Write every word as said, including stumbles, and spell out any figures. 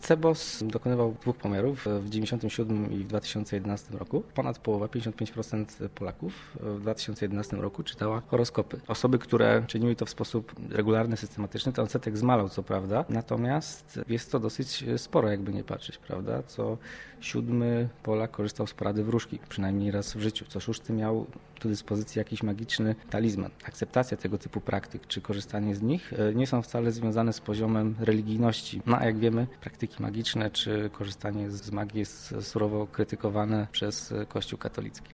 CBOS dokonywał dwóch pomiarów w dziewięćdziesiątym siódmym i w dwa tysiące jedenastym roku. Ponad połowa, pięćdziesiąt pięć procent Polaków w dwa tysiące jedenastym roku czytała horoskopy. Osoby, które czyniły to w sposób regularny, systematyczny, ten odsetek zmalał, co prawda, natomiast jest to dosyć sporo, jakby nie patrzeć, prawda? Co siódmy Polak korzystał z porady wróżki, przynajmniej raz w życiu. Co szósty miał do dyspozycji jakiś magiczny talizman. Akceptacja tego typu praktyk, czy korzystanie z nich nie są wcale związane z poziomem religijności. No a jak wiemy, praktyki magiczne, czy korzystanie z magii jest surowo krytykowane przez Kościół katolicki.